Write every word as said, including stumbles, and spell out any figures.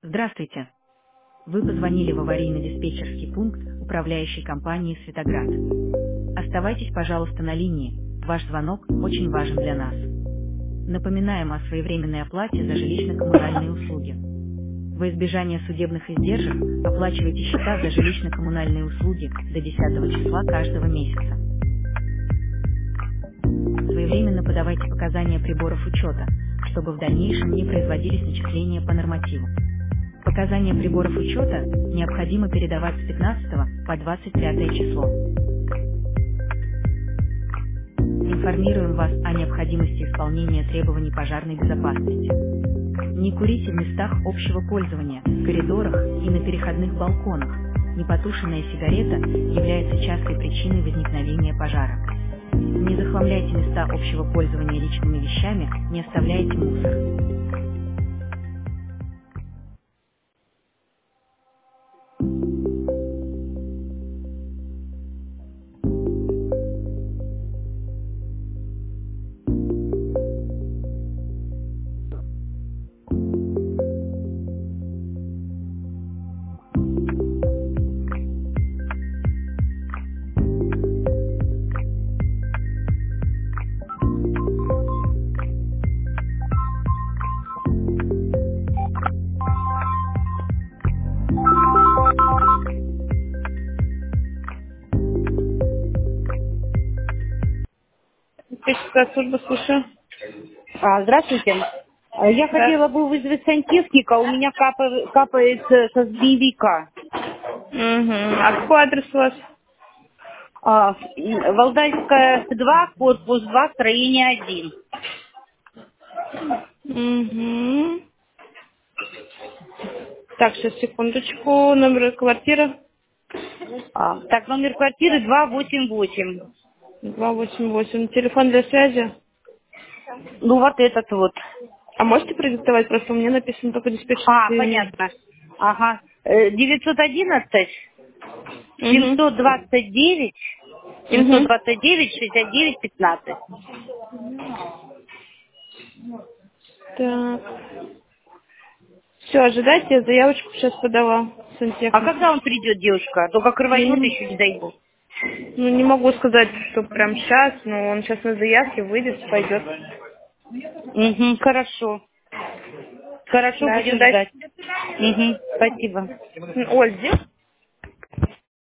Здравствуйте. Вы позвонили в аварийно-диспетчерский пункт управляющей компании «Светоград». Оставайтесь, пожалуйста, на линии. Ваш звонок очень важен для нас. Напоминаем о своевременной оплате за жилищно-коммунальные услуги. Во избежание судебных издержек оплачивайте счета за жилищно-коммунальные услуги до десятого числа каждого месяца. Своевременно подавайте показания приборов учета, чтобы в дальнейшем не производились начисления по нормативу. Показания приборов учета необходимо передавать с пятнадцатого по двадцать пятое число. Информируем вас о необходимости исполнения требований пожарной безопасности. Не курите в местах общего пользования, в коридорах и на переходных балконах. Непотушенная сигарета является частой причиной возникновения пожара. Не захламляйте места общего пользования личными вещами, не оставляйте мусор. Техническая служба, слушаю. А, здравствуйте. А, Я Да. хотела бы вызвать сантехника, у меня капа- капает э, со змеевика. Угу. А какой адрес у вас? А, м, Валдайская два, корпус два, строение один. Угу. Так, сейчас, секундочку. Номер квартиры А, так, номер квартиры два восемь восемь. два восемь восемь. Телефон для связи. Ну, вот этот вот. А можете продиктовать? Просто у меня написано только А, диспетчерский. понятно. Ага. Э, девятьсот одиннадцать Угу. семьсот двадцать девять семьсот Угу. двадцать девять шестьдесят девять пятнадцать. Так. Все, ожидайте, я заявочку сейчас подала А когда сантехнику. он придет, девушка? А то как Я рванет, не, еще не дай бог. ну, не могу сказать, что прям сейчас, но он сейчас на заявке выйдет, пойдет. Угу, хорошо. Хорошо, Да, будем ожидайте. ждать. Угу, спасибо. Оль, где?